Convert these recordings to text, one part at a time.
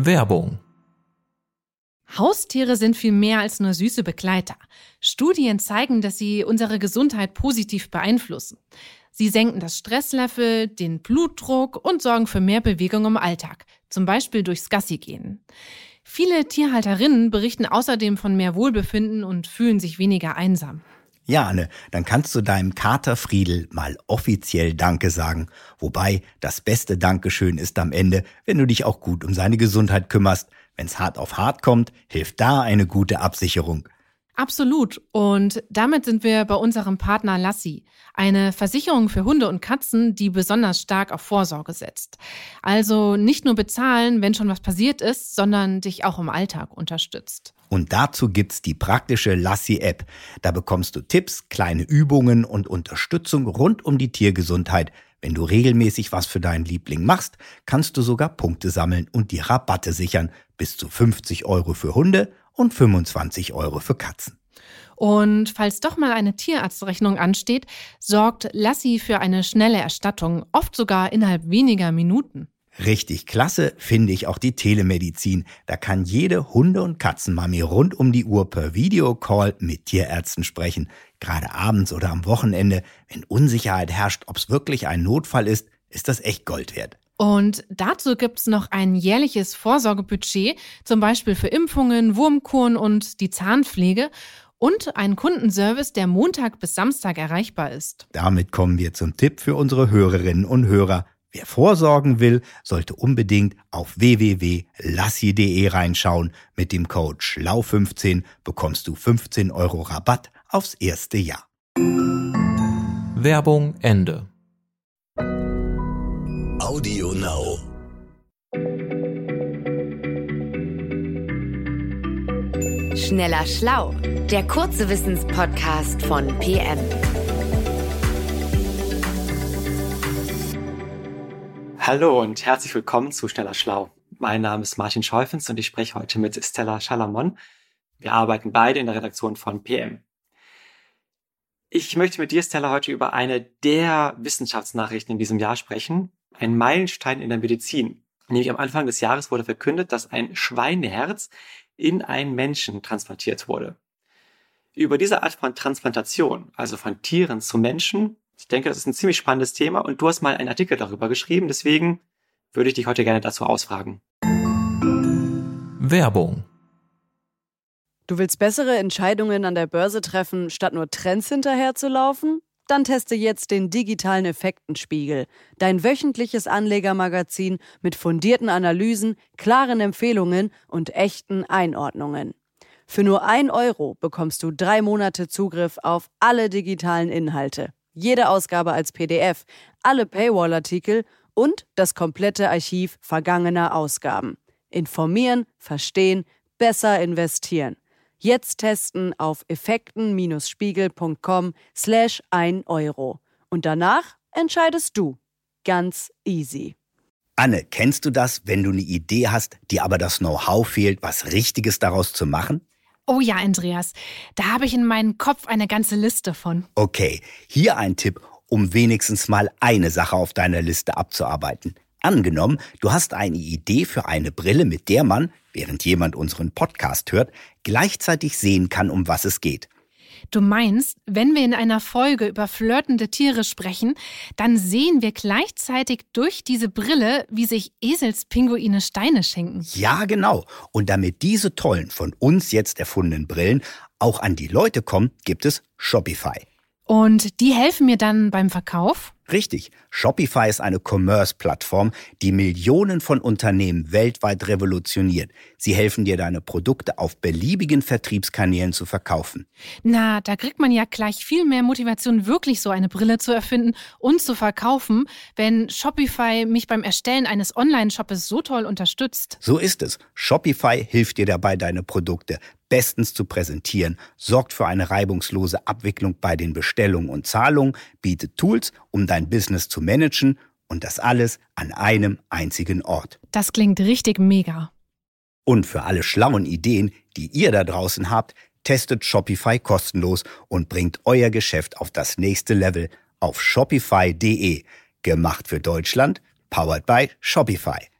Werbung. Haustiere sind viel mehr als nur süße Begleiter. Studien zeigen, dass sie unsere Gesundheit positiv beeinflussen. Sie senken das Stresslevel, den Blutdruck und sorgen für mehr Bewegung im Alltag, zum Beispiel durchs Gassigehen. Viele Tierhalterinnen berichten außerdem von mehr Wohlbefinden und fühlen sich weniger einsam. Ja, Anne, dann kannst du deinem Kater Friedel mal offiziell Danke sagen. Wobei, das beste Dankeschön ist am Ende, wenn du dich auch gut um seine Gesundheit kümmerst. Wenn's hart auf hart kommt, hilft da eine gute Absicherung. Absolut. Und damit sind wir bei unserem Partner Lassi, eine Versicherung für Hunde und Katzen, die besonders stark auf Vorsorge setzt. Also nicht nur bezahlen, wenn schon was passiert ist, sondern dich auch im Alltag unterstützt. Und dazu gibt's die praktische Lassi-App. Da bekommst du Tipps, kleine Übungen und Unterstützung rund um die Tiergesundheit. Wenn du regelmäßig was für deinen Liebling machst, kannst du sogar Punkte sammeln und die Rabatte sichern. Bis zu 50 € für Hunde und 25 € für Katzen. Und falls doch mal eine Tierarztrechnung ansteht, sorgt Lassi für eine schnelle Erstattung, oft sogar innerhalb weniger Minuten. Richtig klasse finde ich auch die Telemedizin. Da kann jede Hunde- und Katzenmami rund um die Uhr per Videocall mit Tierärzten sprechen. Gerade abends oder am Wochenende, wenn Unsicherheit herrscht, ob es wirklich ein Notfall ist das echt Gold wert. Und dazu gibt's noch ein jährliches Vorsorgebudget, zum Beispiel für Impfungen, Wurmkuren und die Zahnpflege und einen Kundenservice, der Montag bis Samstag erreichbar ist. Damit kommen wir zum Tipp für unsere Hörerinnen und Hörer. Wer vorsorgen will, sollte unbedingt auf www.lassi.de reinschauen. Mit dem Code SCHLAU15 bekommst du 15 € Rabatt aufs erste Jahr. Werbung Ende. Audio Now. Schneller Schlau, der kurze Wissenspodcast von PM. Hallo und herzlich willkommen zu Schneller Schlau. Mein Name ist Martin Scheufens und ich spreche heute mit Stella Schalamon. Wir arbeiten beide in der Redaktion von PM. Ich möchte mit dir, Stella, heute über eine der Wissenschaftsnachrichten in diesem Jahr sprechen. Ein Meilenstein in der Medizin. Nämlich am Anfang des Jahres wurde verkündet, dass ein Schweineherz in einen Menschen transplantiert wurde. Über diese Art von Transplantation, also von Tieren zu Menschen, ich denke, das ist ein ziemlich spannendes Thema und du hast mal einen Artikel darüber geschrieben, deswegen würde ich dich heute gerne dazu ausfragen. Werbung. Du willst bessere Entscheidungen an der Börse treffen, statt nur Trends hinterherzulaufen? Dann teste jetzt den digitalen Effektenspiegel, dein wöchentliches Anlegermagazin mit fundierten Analysen, klaren Empfehlungen und echten Einordnungen. Für nur 1 € bekommst du 3 Monate Zugriff auf alle digitalen Inhalte, jede Ausgabe als PDF, alle Paywall-Artikel und das komplette Archiv vergangener Ausgaben. Informieren, verstehen, besser investieren. Jetzt testen auf effekten-spiegel.com/1 €. Und danach entscheidest du. Ganz easy. Anne, kennst du das, wenn du eine Idee hast, dir aber das Know-how fehlt, was Richtiges daraus zu machen? Oh ja, Andreas, da habe ich in meinem Kopf eine ganze Liste von. Okay, hier ein Tipp, um wenigstens mal eine Sache auf deiner Liste abzuarbeiten. Angenommen, du hast eine Idee für eine Brille, mit der man, während jemand unseren Podcast hört, gleichzeitig sehen kann, um was es geht. Du meinst, wenn wir in einer Folge über flirtende Tiere sprechen, dann sehen wir gleichzeitig durch diese Brille, wie sich Eselspinguine Steine schenken. Ja, genau. Und damit diese tollen, von uns jetzt erfundenen Brillen auch an die Leute kommen, gibt es Shopify. Und die helfen mir dann beim Verkauf? Richtig. Shopify ist eine Commerce-Plattform, die Millionen von Unternehmen weltweit revolutioniert. Sie helfen dir, deine Produkte auf beliebigen Vertriebskanälen zu verkaufen. Na, da kriegt man ja gleich viel mehr Motivation, wirklich so eine Brille zu erfinden und zu verkaufen, wenn Shopify mich beim Erstellen eines Online-Shoppes so toll unterstützt. So ist es. Shopify hilft dir dabei, deine Produkte bestens zu präsentieren, sorgt für eine reibungslose Abwicklung bei den Bestellungen und Zahlungen, bietet Tools, um dein Business zu managen und das alles an einem einzigen Ort. Das klingt richtig mega. Und für alle schlauen Ideen, die ihr da draußen habt, testet Shopify kostenlos und bringt euer Geschäft auf das nächste Level auf shopify.de. Gemacht für Deutschland, powered by Shopify.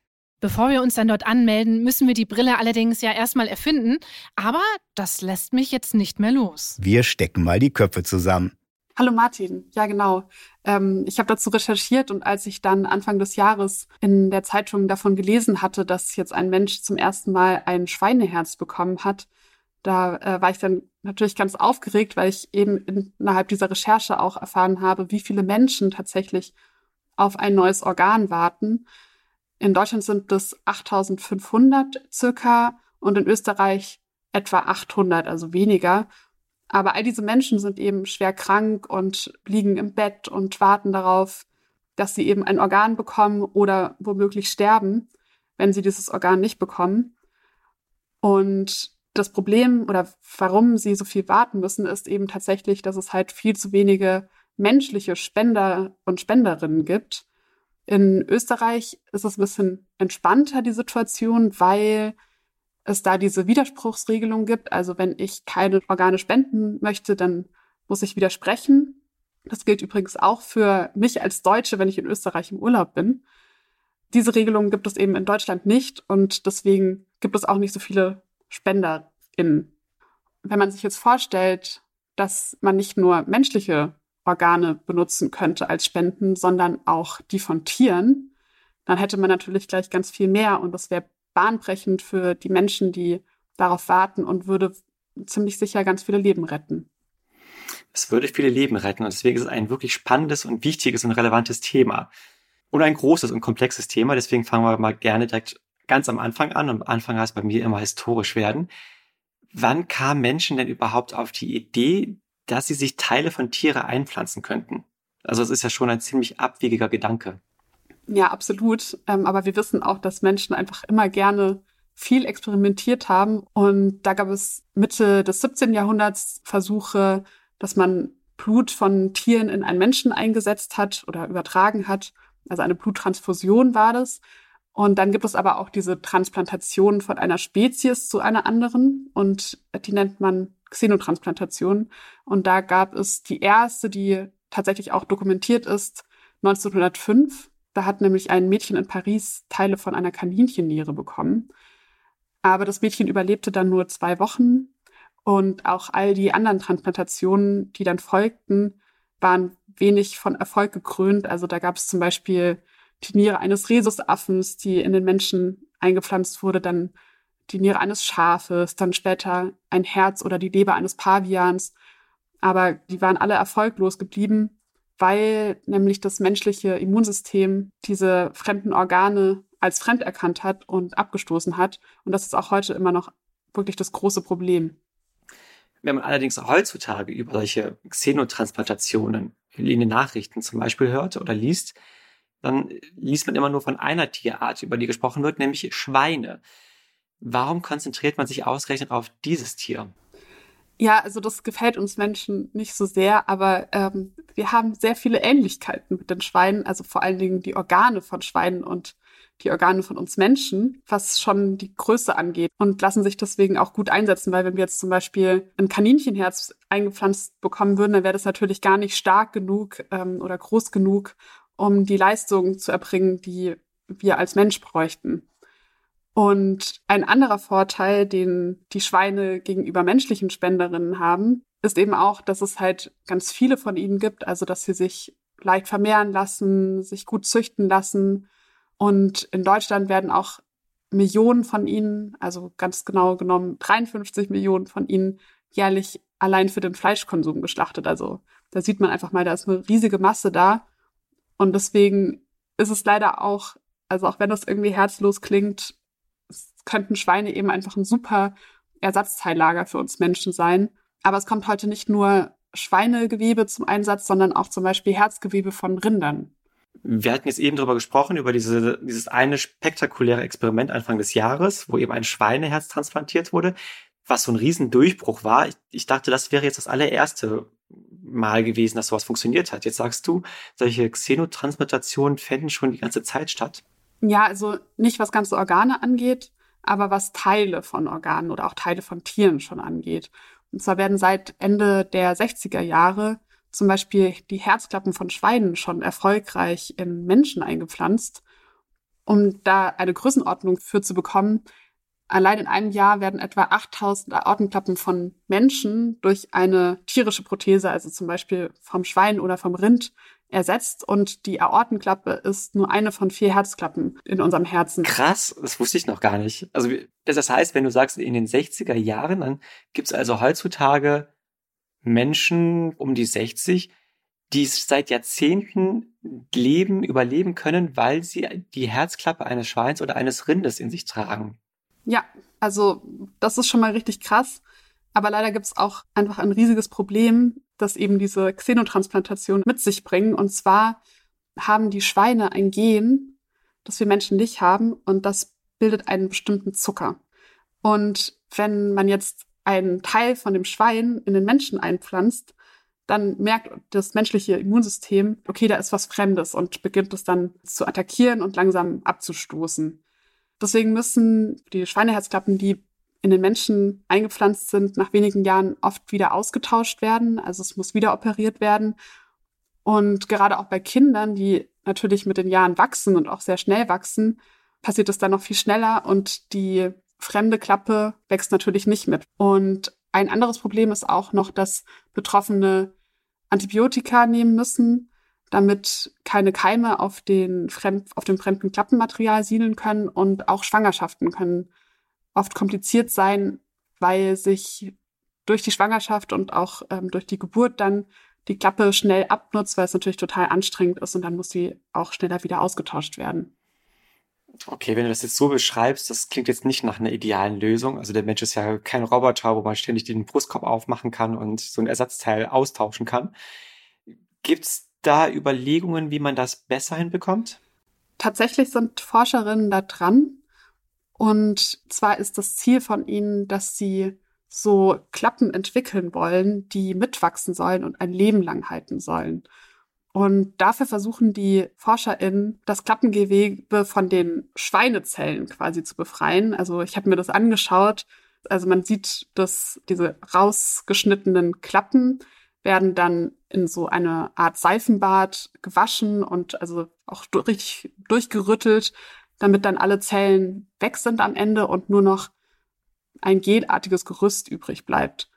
Bevor wir uns dann dort anmelden, müssen wir die Brille allerdings ja erstmal erfinden. Aber das lässt mich jetzt nicht mehr los. Wir stecken mal die Köpfe zusammen. Hallo Martin, ja genau. Ich habe dazu recherchiert und als ich dann Anfang des Jahres in der Zeitung davon gelesen hatte, dass jetzt ein Mensch zum ersten Mal ein Schweineherz bekommen hat, da war ich dann natürlich ganz aufgeregt, weil ich eben innerhalb dieser Recherche auch erfahren habe, wie viele Menschen tatsächlich auf ein neues Organ warten. In Deutschland sind es 8.500 circa und in Österreich etwa 800, also weniger. Aber all diese Menschen sind eben schwer krank und liegen im Bett und warten darauf, dass sie eben ein Organ bekommen oder womöglich sterben, wenn sie dieses Organ nicht bekommen. Und das Problem oder warum sie so viel warten müssen, ist eben tatsächlich, dass es halt viel zu wenige menschliche Spender und Spenderinnen gibt. In Österreich ist es ein bisschen entspannter, die Situation, weil es da diese Widerspruchsregelung gibt. Also wenn ich keine Organe spenden möchte, dann muss ich widersprechen. Das gilt übrigens auch für mich als Deutsche, wenn ich in Österreich im Urlaub bin. Diese Regelung gibt es eben in Deutschland nicht und deswegen gibt es auch nicht so viele SpenderInnen. Wenn man sich jetzt vorstellt, dass man nicht nur menschliche Organe benutzen könnte als Spenden, sondern auch die von Tieren, dann hätte man natürlich gleich ganz viel mehr und das wäre bahnbrechend für die Menschen, die darauf warten und würde ziemlich sicher ganz viele Leben retten. Es würde viele Leben retten und deswegen ist es ein wirklich spannendes und wichtiges und relevantes Thema. Und ein großes und komplexes Thema, deswegen fangen wir mal gerne direkt ganz am Anfang an. Und am Anfang heißt bei mir immer historisch werden. Wann kamen Menschen denn überhaupt auf die Idee, dass sie sich Teile von Tieren einpflanzen könnten? Also es ist ja schon ein ziemlich abwegiger Gedanke. Ja, absolut. Aber wir wissen auch, dass Menschen einfach immer gerne viel experimentiert haben. Und da gab es Mitte des 17. Jahrhunderts Versuche, dass man Blut von Tieren in einen Menschen eingesetzt hat oder übertragen hat. Also eine Bluttransfusion war das. Und dann gibt es aber auch diese Transplantation von einer Spezies zu einer anderen. Und die nennt man Xenotransplantation. Und da gab es die erste, die tatsächlich auch dokumentiert ist, 1905. Da hat nämlich ein Mädchen in Paris Teile von einer Kaninchenniere bekommen. Aber das Mädchen überlebte dann nur 2 Wochen. Und auch all die anderen Transplantationen, die dann folgten, waren wenig von Erfolg gekrönt. Also da gab es zum Beispiel die Niere eines Rhesusaffens, die in den Menschen eingepflanzt wurde, dann die Niere eines Schafes, dann später ein Herz oder die Leber eines Pavians. Aber die waren alle erfolglos geblieben, weil nämlich das menschliche Immunsystem diese fremden Organe als fremd erkannt hat und abgestoßen hat. Und das ist auch heute immer noch wirklich das große Problem. Wenn man allerdings heutzutage über solche Xenotransplantationen in den Nachrichten zum Beispiel hört oder liest, dann liest man immer nur von einer Tierart, über die gesprochen wird, nämlich Schweine. Warum konzentriert man sich ausgerechnet auf dieses Tier? Ja, also das gefällt uns Menschen nicht so sehr, aber wir haben sehr viele Ähnlichkeiten mit den Schweinen, also vor allen Dingen die Organe von Schweinen und die Organe von uns Menschen, was schon die Größe angeht und lassen sich deswegen auch gut einsetzen, weil wenn wir jetzt zum Beispiel ein Kaninchenherz eingepflanzt bekommen würden, dann wäre das natürlich gar nicht stark genug oder groß genug, um die Leistung zu erbringen, die wir als Mensch bräuchten. Und ein anderer Vorteil, den die Schweine gegenüber menschlichen Spenderinnen haben, ist eben auch, dass es halt ganz viele von ihnen gibt, also dass sie sich leicht vermehren lassen, sich gut züchten lassen. Und in Deutschland werden auch Millionen von ihnen, also ganz genau genommen 53 Millionen von ihnen, jährlich allein für den Fleischkonsum geschlachtet. Also da sieht man einfach mal, da ist eine riesige Masse da. Und deswegen ist es leider auch, also auch wenn das irgendwie herzlos klingt, könnten Schweine eben einfach ein super Ersatzteillager für uns Menschen sein. Aber es kommt heute nicht nur Schweinegewebe zum Einsatz, sondern auch zum Beispiel Herzgewebe von Rindern. Wir hatten jetzt eben darüber gesprochen, über dieses eine spektakuläre Experiment Anfang des Jahres, wo eben ein Schweineherz transplantiert wurde, was so ein Riesendurchbruch war. Ich dachte, das wäre jetzt das allererste Mal gewesen, dass sowas funktioniert hat. Jetzt sagst du, solche Xenotransplantationen fänden schon die ganze Zeit statt. Ja, also nicht was ganze Organe angeht, aber was Teile von Organen oder auch Teile von Tieren schon angeht. Und zwar werden seit Ende der 60er Jahre zum Beispiel die Herzklappen von Schweinen schon erfolgreich in Menschen eingepflanzt. Um da eine Größenordnung für zu bekommen, allein in einem Jahr werden etwa 8.000 Aortenklappen von Menschen durch eine tierische Prothese, also zum Beispiel vom Schwein oder vom Rind, ersetzt. Und die Aortenklappe ist nur eine von 4 Herzklappen in unserem Herzen. Krass, das wusste ich noch gar nicht. Also das heißt, wenn du sagst, in den 60er Jahren, dann gibt es also heutzutage Menschen um die 60, die seit Jahrzehnten überleben können, weil sie die Herzklappe eines Schweins oder eines Rindes in sich tragen. Ja, also das ist schon mal richtig krass. Aber leider gibt es auch einfach ein riesiges Problem, das eben diese Xenotransplantation mit sich bringen. Und zwar haben die Schweine ein Gen, das wir Menschen nicht haben, und das bildet einen bestimmten Zucker. Und wenn man jetzt einen Teil von dem Schwein in den Menschen einpflanzt, dann merkt das menschliche Immunsystem, okay, da ist was Fremdes und beginnt es dann zu attackieren und langsam abzustoßen. Deswegen müssen die Schweineherzklappen, die in den Menschen eingepflanzt sind, nach wenigen Jahren oft wieder ausgetauscht werden. Also es muss wieder operiert werden. Und gerade auch bei Kindern, die natürlich mit den Jahren wachsen und auch sehr schnell wachsen, passiert es dann noch viel schneller und die fremde Klappe wächst natürlich nicht mit. Und ein anderes Problem ist auch noch, dass Betroffene Antibiotika nehmen müssen, damit keine Keime auf dem fremden Klappenmaterial siedeln können. Und auch Schwangerschaften können oft kompliziert sein, weil sich durch die Schwangerschaft und auch durch die Geburt dann die Klappe schnell abnutzt, weil es natürlich total anstrengend ist und dann muss sie auch schneller wieder ausgetauscht werden. Okay, wenn du das jetzt so beschreibst, das klingt jetzt nicht nach einer idealen Lösung. Also der Mensch ist ja kein Roboter, wo man ständig den Brustkorb aufmachen kann und so ein Ersatzteil austauschen kann. Gibt's da Überlegungen, wie man das besser hinbekommt? Tatsächlich sind Forscherinnen da dran. Und zwar ist das Ziel von ihnen, dass sie so Klappen entwickeln wollen, die mitwachsen sollen und ein Leben lang halten sollen. Und dafür versuchen die ForscherInnen, das Klappengewebe von den Schweinezellen quasi zu befreien. Also ich habe mir das angeschaut. Also man sieht, dass diese rausgeschnittenen Klappen werden dann in so eine Art Seifenbad gewaschen und also auch richtig durchgerüttelt, damit dann alle Zellen weg sind am Ende und nur noch ein gelartiges Gerüst übrig bleibt.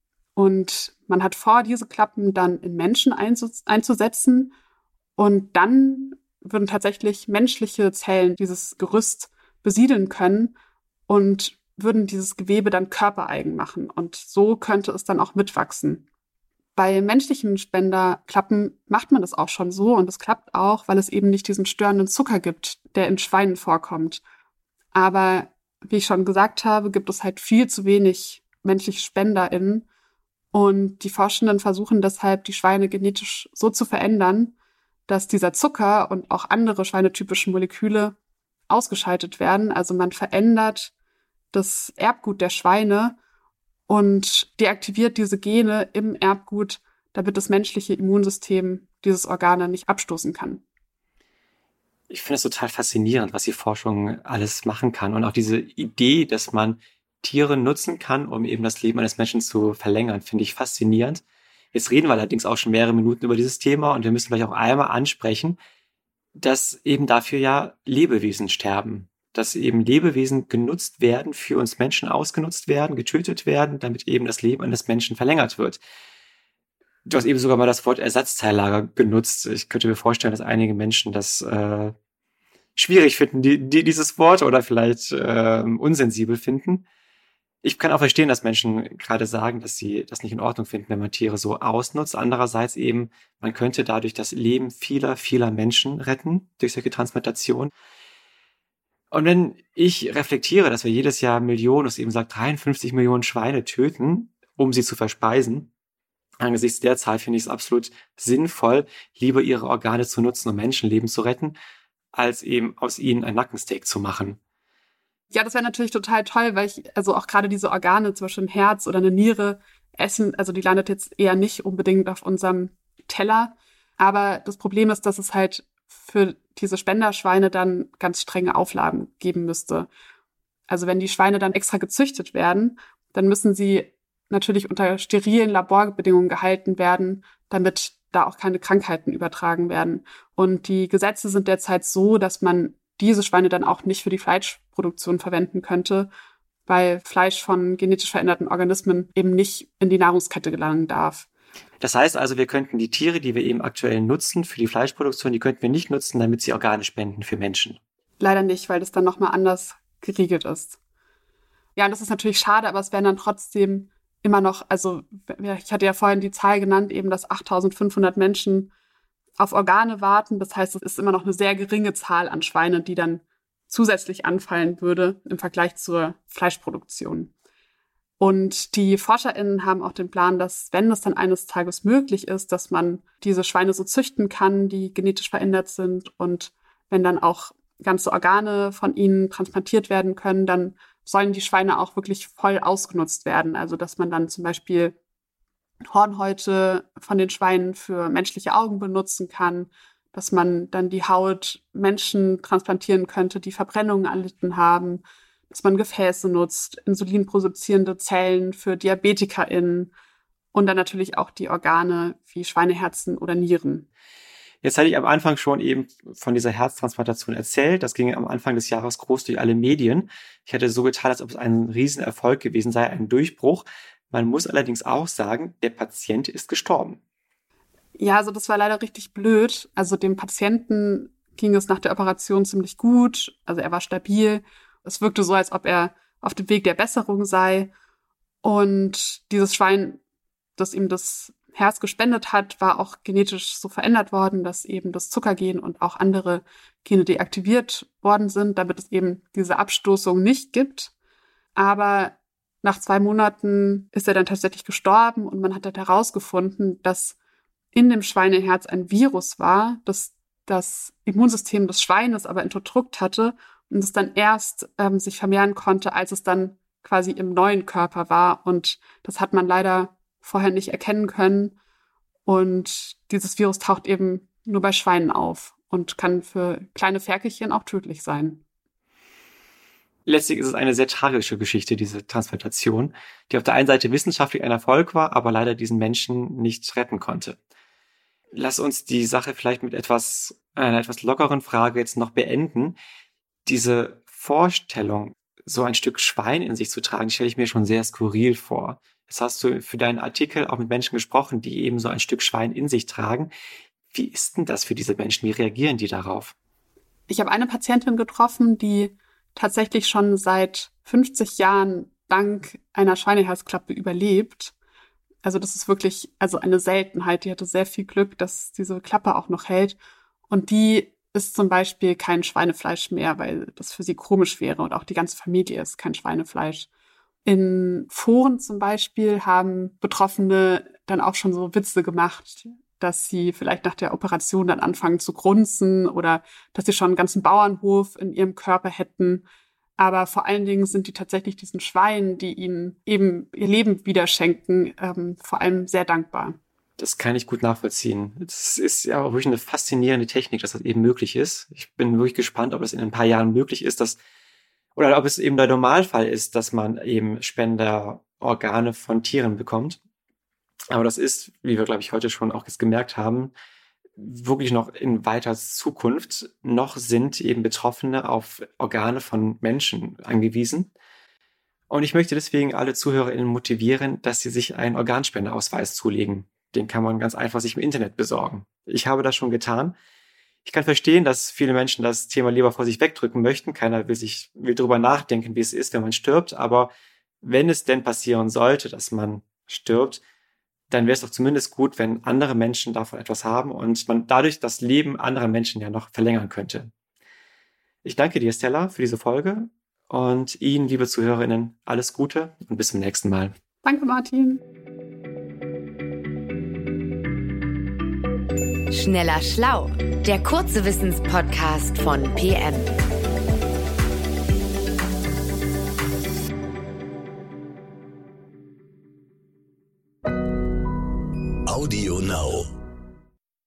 Und man hat vor, diese Klappen dann in Menschen einzusetzen und dann würden tatsächlich menschliche Zellen dieses Gerüst besiedeln können und würden dieses Gewebe dann körpereigen machen. Und so könnte es dann auch mitwachsen. Bei menschlichen Spenderklappen macht man das auch schon so und es klappt auch, weil es eben nicht diesen störenden Zucker gibt, der in Schweinen vorkommt. Aber wie ich schon gesagt habe, gibt es halt viel zu wenig menschliche SpenderInnen und die Forschenden versuchen deshalb, die Schweine genetisch so zu verändern, dass dieser Zucker und auch andere schweinetypische Moleküle ausgeschaltet werden. Also man verändert das Erbgut der Schweine und deaktiviert diese Gene im Erbgut, damit das menschliche Immunsystem dieses Organ nicht abstoßen kann. Ich finde es total faszinierend, was die Forschung alles machen kann. Und auch diese Idee, dass man Tiere nutzen kann, um eben das Leben eines Menschen zu verlängern, finde ich faszinierend. Jetzt reden wir allerdings auch schon mehrere Minuten über dieses Thema und wir müssen vielleicht auch einmal ansprechen, dass eben dafür ja Lebewesen sterben. Dass eben Lebewesen genutzt werden, für uns Menschen ausgenutzt werden, getötet werden, damit eben das Leben eines Menschen verlängert wird. Du hast eben sogar mal das Wort Ersatzteillager genutzt. Ich könnte mir vorstellen, dass einige Menschen das schwierig finden, dieses Wort oder vielleicht unsensibel finden. Ich kann auch verstehen, dass Menschen gerade sagen, dass sie das nicht in Ordnung finden, wenn man Tiere so ausnutzt. Andererseits eben, man könnte dadurch das Leben vieler, vieler Menschen retten durch solche Transplantation. Und wenn ich reflektiere, dass wir jedes Jahr Millionen, das eben sagt 53 Millionen Schweine töten, um sie zu verspeisen, angesichts der Zahl finde ich es absolut sinnvoll, lieber ihre Organe zu nutzen, um Menschenleben zu retten, als eben aus ihnen ein Nackensteak zu machen. Ja, das wäre natürlich total toll, weil also auch gerade diese Organe, zum Beispiel ein Herz oder eine Niere, essen, also die landet jetzt eher nicht unbedingt auf unserem Teller. Aber das Problem ist, dass es halt für diese Spenderschweine dann ganz strenge Auflagen geben müsste. Also wenn die Schweine dann extra gezüchtet werden, dann müssen sie natürlich unter sterilen Laborbedingungen gehalten werden, damit da auch keine Krankheiten übertragen werden. Und die Gesetze sind derzeit so, dass man diese Schweine dann auch nicht für die Fleischproduktion verwenden könnte, weil Fleisch von genetisch veränderten Organismen eben nicht in die Nahrungskette gelangen darf. Das heißt also, wir könnten die Tiere, die wir eben aktuell nutzen für die Fleischproduktion, die könnten wir nicht nutzen, damit sie Organe spenden für Menschen. Leider nicht, weil das dann nochmal anders geregelt ist. Ja, und das ist natürlich schade, aber es wären dann trotzdem immer noch, also ich hatte ja vorhin die Zahl genannt, eben, dass 8.500 Menschen auf Organe warten. Das heißt, es ist immer noch eine sehr geringe Zahl an Schweinen, die dann zusätzlich anfallen würde im Vergleich zur Fleischproduktion. Und die ForscherInnen haben auch den Plan, dass, wenn es dann eines Tages möglich ist, dass man diese Schweine so züchten kann, die genetisch verändert sind, und wenn dann auch ganze Organe von ihnen transplantiert werden können, dann sollen die Schweine auch wirklich voll ausgenutzt werden. Also dass man dann zum Beispiel Hornhäute von den Schweinen für menschliche Augen benutzen kann, dass man dann die Haut Menschen transplantieren könnte, die Verbrennungen erlitten haben, dass man Gefäße nutzt, insulinproduzierende Zellen für DiabetikerInnen und dann natürlich auch die Organe wie Schweineherzen oder Nieren. Jetzt hatte ich am Anfang schon eben von dieser Herztransplantation erzählt. Das ging am Anfang des Jahres groß durch alle Medien. Ich hatte so getan, als ob es ein Riesenerfolg gewesen sei, ein Durchbruch. Man muss allerdings auch sagen, der Patient ist gestorben. Ja, also das war leider richtig blöd. Also dem Patienten ging es nach der Operation ziemlich gut. Also er war stabil. Es wirkte so, als ob er auf dem Weg der Besserung sei. Und dieses Schwein, das ihm das Herz gespendet hat, war auch genetisch so verändert worden, dass eben das Zuckergen und auch andere Gene deaktiviert worden sind, damit es eben diese Abstoßung nicht gibt. Aber nach 2 Monaten ist er dann tatsächlich gestorben und man hat dann herausgefunden, dass in dem Schweineherz ein Virus war, das das Immunsystem des Schweines aber unterdrückt hatte und es dann erst sich vermehren konnte, als es dann quasi im neuen Körper war. Und das hat man leider vorher nicht erkennen können. Und dieses Virus taucht eben nur bei Schweinen auf und kann für kleine Ferkelchen auch tödlich sein. Letztlich ist es eine sehr tragische Geschichte, diese Transplantation, die auf der einen Seite wissenschaftlich ein Erfolg war, aber leider diesen Menschen nicht retten konnte. Lass uns die Sache vielleicht mit einer etwas lockeren Frage jetzt noch beenden. Diese Vorstellung, so ein Stück Schwein in sich zu tragen, stelle ich mir schon sehr skurril vor. Jetzt hast du für deinen Artikel auch mit Menschen gesprochen, die eben so ein Stück Schwein in sich tragen. Wie ist denn das für diese Menschen? Wie reagieren die darauf? Ich habe eine Patientin getroffen, die tatsächlich schon seit 50 Jahren dank einer Schweineherzklappe überlebt. Also das ist wirklich eine Seltenheit. Die hatte sehr viel Glück, dass diese Klappe auch noch hält. Und die isst zum Beispiel kein Schweinefleisch mehr, weil das für sie komisch wäre. Und auch die ganze Familie isst kein Schweinefleisch. In Foren zum Beispiel haben Betroffene dann auch schon so Witze gemacht, dass sie vielleicht nach der Operation dann anfangen zu grunzen oder dass sie schon einen ganzen Bauernhof in ihrem Körper hätten. Aber vor allen Dingen sind die tatsächlich diesen Schweinen, die ihnen eben ihr Leben wieder schenken, vor allem sehr dankbar. Das kann ich gut nachvollziehen. Das ist ja auch wirklich eine faszinierende Technik, dass das eben möglich ist. Ich bin wirklich gespannt, ob es in ein paar Jahren möglich ist, oder ob es eben der Normalfall ist, dass man eben Spenderorgane von Tieren bekommt. Aber das ist, wie wir, glaube ich, heute schon auch jetzt gemerkt haben, wirklich noch in weiter Zukunft. Noch sind eben Betroffene auf Organe von Menschen angewiesen. Und ich möchte deswegen alle ZuhörerInnen motivieren, dass sie sich einen Organspendeausweis zulegen. Den kann man ganz einfach sich im Internet besorgen. Ich habe das schon getan. Ich kann verstehen, dass viele Menschen das Thema lieber vor sich wegdrücken möchten. Keiner will darüber nachdenken, wie es ist, wenn man stirbt. Aber wenn es denn passieren sollte, dass man stirbt, dann wäre es doch zumindest gut, wenn andere Menschen davon etwas haben und man dadurch das Leben anderer Menschen ja noch verlängern könnte. Ich danke dir, Stella, für diese Folge und Ihnen, liebe ZuhörerInnen, alles Gute und bis zum nächsten Mal. Danke, Martin. Schneller Schlau, der kurze Wissenspodcast von PM. Audio Now.